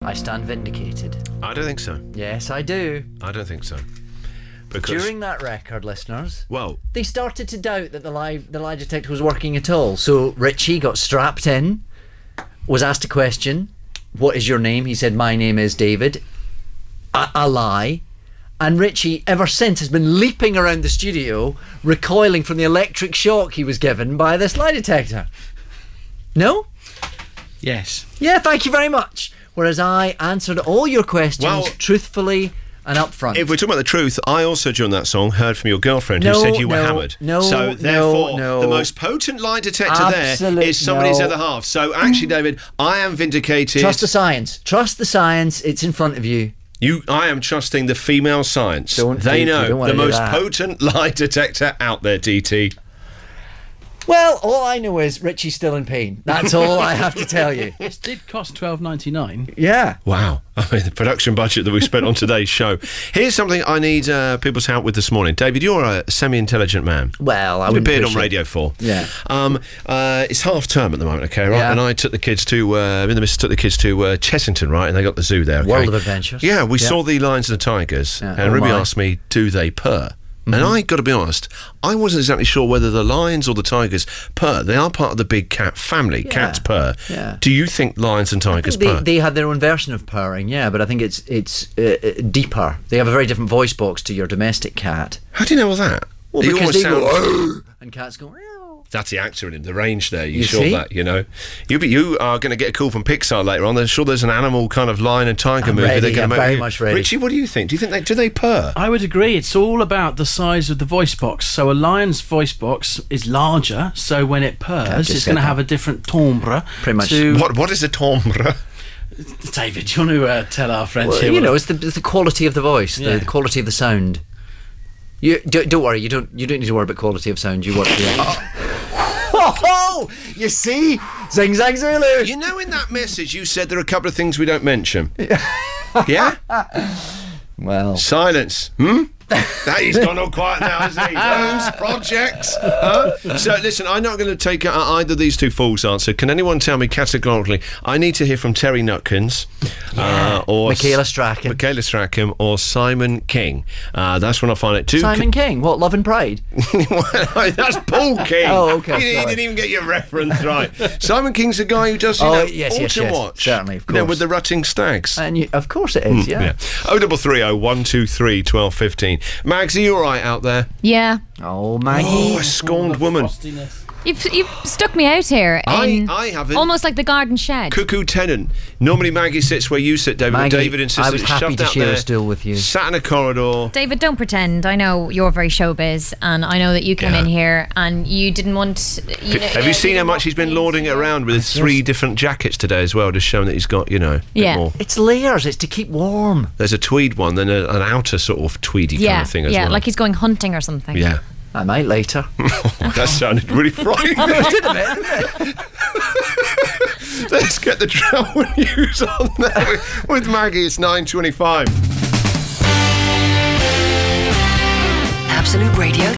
I stand vindicated. I don't think so. Yes, I do. I don't think so. Because During that record, listeners, well, they started to doubt that the lie detector was working at all. So Richie got strapped in, was asked a question. What is your name? He said, my name is David. A lie. And Richie, ever since, has been leaping around the studio, recoiling from the electric shock he was given by this lie detector. No? Yes. Yeah, thank you very much. Whereas I answered all your questions truthfully and upfront. if we're talking about the truth, I also, during that song, heard from your girlfriend who said you were hammered. So, therefore, the most potent lie detector there is somebody's other half. So, actually, David, I am vindicated. Trust the science. Trust the science. It's in front of you. I am trusting the female science. They know the most potent lie detector out there, DT. Well, all I know is Richie's still in pain. That's all I have to tell you. This did cost $12.99. Yeah. Wow. I mean, the production budget that we spent on today's show. Here's something I need people's help with this morning. David, you're a semi-intelligent man. Well, I You've wouldn't appeared push on it. Radio 4. Yeah. It's half term at the moment, okay, right? Yeah. And I took the kids to, took the kids to Chessington, right? And they got the zoo there, okay? World of Adventures. Yeah, we saw the lions and the tigers. Yeah. And Ruby asked me, do they purr? And I got to be honest, I wasn't exactly sure whether the lions or the tigers purr. They are part of the big cat family. Yeah. Cats purr. Yeah. Do you think lions and tigers purr? They had their own version of purring, yeah, but I think it's deeper. They have a very different voice box to your domestic cat. How do you know all that? Well, You because almost they sound- go, and cats go, meow. That's the actor in him, the range there. You You saw see? that, you know. You are going to get a call from Pixar later on. I'm sure there's an animal kind of lion and tiger movie. ready, They're going I'm to very make. much ready. Richie, what do you think? Do you think do they purr? I would agree. It's all about the size of the voice box. So a lion's voice box is larger, so when it purrs, just it's going to said have a different timbre. Pretty much. To What is a timbre? David, do you want to tell our friends Well, here? you know, it's the quality of the voice, Yeah. the quality of the sound. You don't worry. You don't need to worry about quality of sound. You watch the. Oh, you see, zing zang Zulu. You know, in that message, you said there are a couple of things we don't mention. Yeah? Well, Silence. He's gone all quiet now, hasn't he? Those projects. So, listen, I'm not going to take either of these two fools' answer. Can anyone tell me categorically? I need to hear from Terry Nutkins or Michaela Strachan. Michaela Strachan or Simon King. That's when I find it. Simon King. What? Love and Pride. That's Paul King. Oh, okay, He sorry. didn't even get your reference right. Simon King's the guy who does, yes, Autumn Watch. certainly, of You know, course. with the rutting stags. And of course it is. Yeah. 0330 123 1215. Mags, are you all right out there? Yeah. Oh, Maggie. Oh, a scorned woman. You've stuck me out here. I haven't. Almost like the garden shed. Cuckoo Tennant. Normally Maggie sits where you sit, David. Maggie, David insists I was it's happy shoved to out share there, a stool with you. Sat in a corridor. David, don't pretend. I know you're very showbiz, and I know that you came Yeah. in here and you didn't want. Have you seen how much he's been lording it around with his 3 different jackets today as well, just showing that he's got, a bit more. It's layers. It's to keep warm. There's a tweed one, then an outer sort of tweedy kind of thing as well. like he's going hunting or something. Yeah. I might later. That sounded really frightening. Let's get the travel news on there with Maggie. It's 9:25. Absolute Radio